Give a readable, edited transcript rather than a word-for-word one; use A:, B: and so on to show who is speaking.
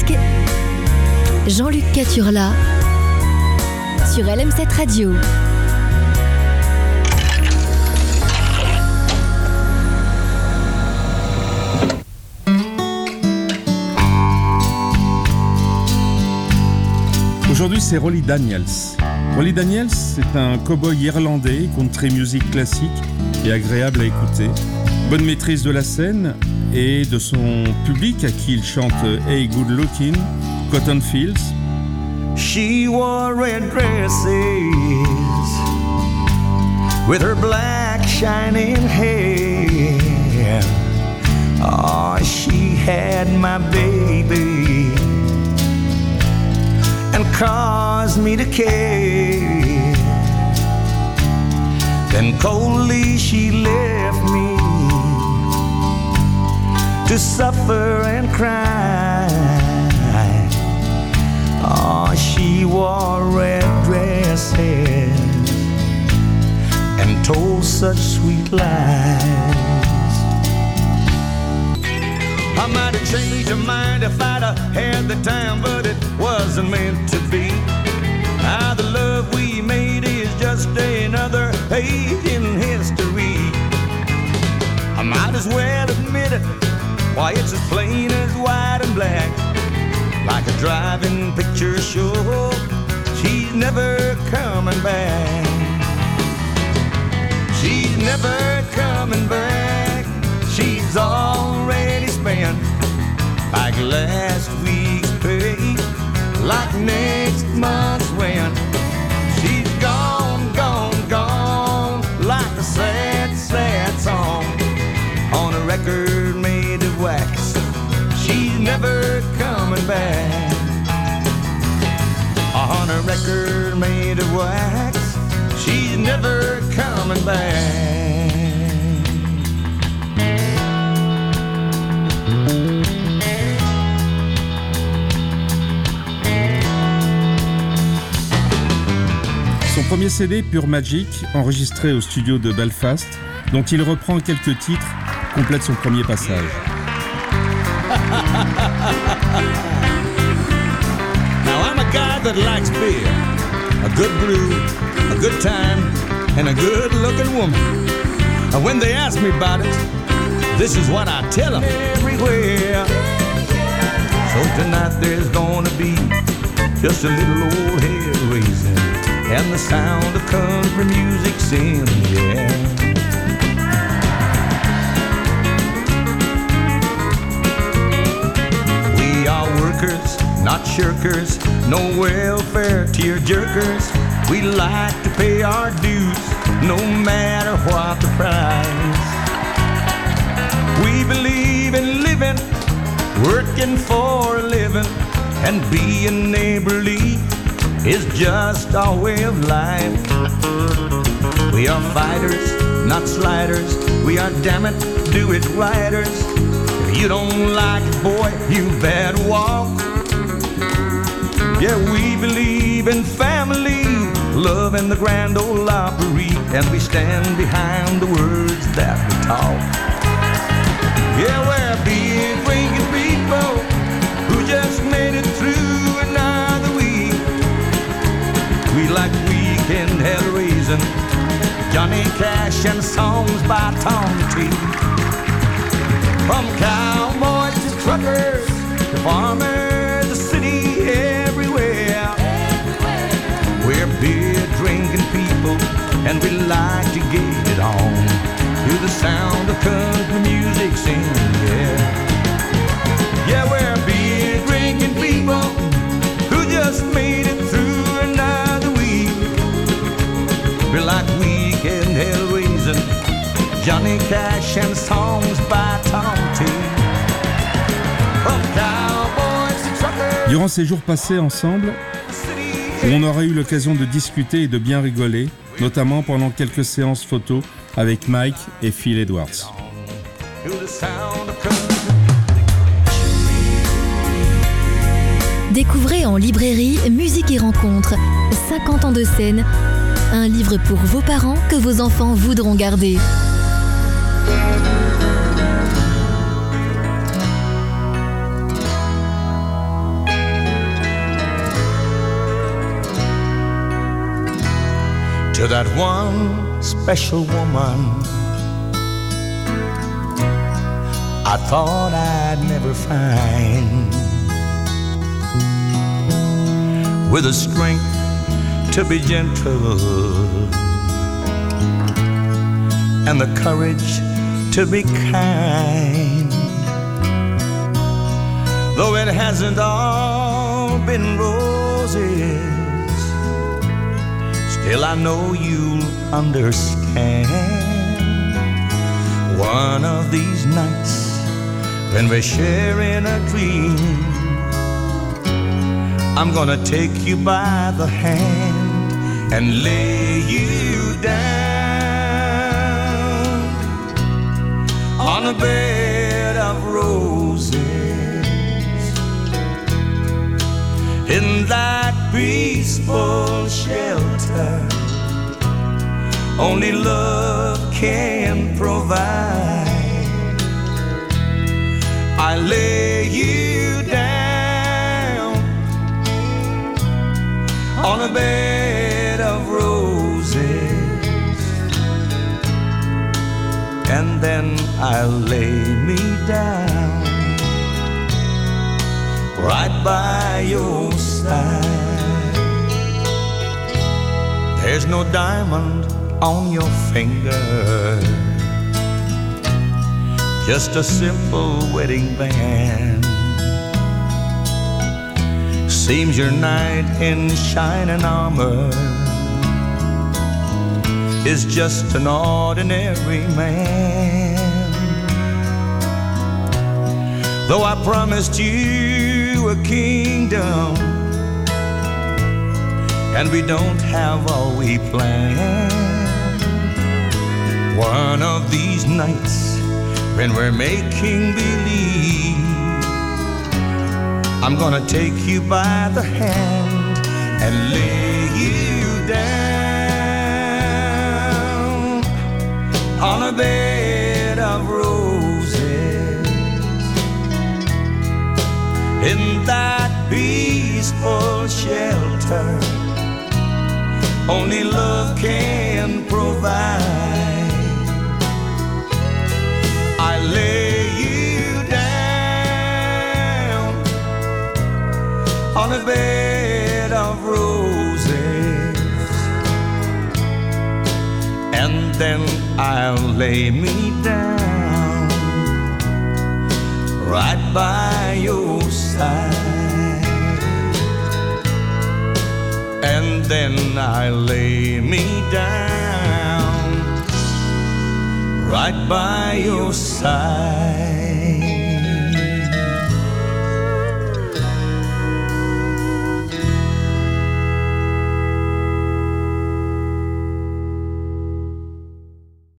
A: disque, Jean-Luc Caturla sur LM7 Radio.
B: Aujourd'hui, c'est Rolly Daniels. Rolly Daniels, c'est un cow-boy irlandais, country music classique et agréable à écouter. Bonne maîtrise de la scène et de son public à qui il chante Hey Good Looking, Cotton Fields.
C: She wore red dresses with her black shining hair. Oh, she had my baby and caused me to care. Then coldly she left me to suffer and cry. Oh, she wore red dresses and told such sweet lies. I might have changed her mind if I'd have had the time, but it wasn't meant to be. Now the love we made is just another page in history. I might as well admit it, why it's as plain as white and black, like a driving picture show. She's never coming back. She's never coming back. She's already spent like last week's pay, like next month's rent. She's gone, gone, gone, like a sad, sad song on a record made of wax. She's never coming back. On a record made of wax, she's never coming back.
B: Son premier CD, Pure Magic, enregistré au studio de Belfast, dont il reprend quelques titres, complète son premier passage.
C: Now I'm a guy that likes beer, a good brew, a good time, and a good looking woman. And when they ask me about it, this is what I tell them everywhere. So tonight there's gonna be just a little old head raising and the sound of country music's in the air. We are workers, not shirkers, no welfare tear jerkers. We like to pay our dues, no matter what the price. We believe in living, working for a living, and being neighborly is just our way of life. We are fighters, not sliders. We are damn it, do it righters. If you don't like it, boy, you better walk. Yeah, we believe in family, love and the Grand Ole Opry, and we stand behind the words that we talk. Yeah, we're beer drinking people who just made it through another week. We like Weekend Hellraisin', Johnny Cash and songs by Tom T. From cowboys to truckers, to farmers, the city, everywhere. We're beer drinking people, and we like to get it on to the sound of country music singing, yeah. Yeah, we're beer drinking people who just made it through another week. We're like Weekend Hellraisin', Johnny Cash and songs by Tom T. From cowboys to truckers.
B: Durant ces jours passés ensemble, où on aurait eu l'occasion de discuter et de bien rigoler, notamment pendant quelques séances photos avec Mike et Phil Edwards.
A: Découvrez en librairie Musique et Rencontres, 50 ans de scène, un livre pour vos parents que vos enfants voudront garder.
C: to that one special woman I thought I'd never find, with the strength to be gentle and the courage to be kind. Though it hasn't all been roses, still I know you'll understand. One of these nights when we're sharing a dream, I'm gonna take you by the hand and lay you down on a bed of roses in that peaceful shelter only love can provide. I lay you down on a bed of roses, and then I'll lay me down right by your side. There's no diamond on your finger, just a simple wedding band. Seems your knight in shining armor is just an ordinary man. Though I promised you a kingdom, and we don't have all we planned. One of these nights when we're making believe, I'm gonna take you by the hand and lay you down on a bed of roses in that peaceful shelter only love can provide. I lay you down on a bed of roses, and then I'll lay me down right by your side, and then I'll lay me down right by your side.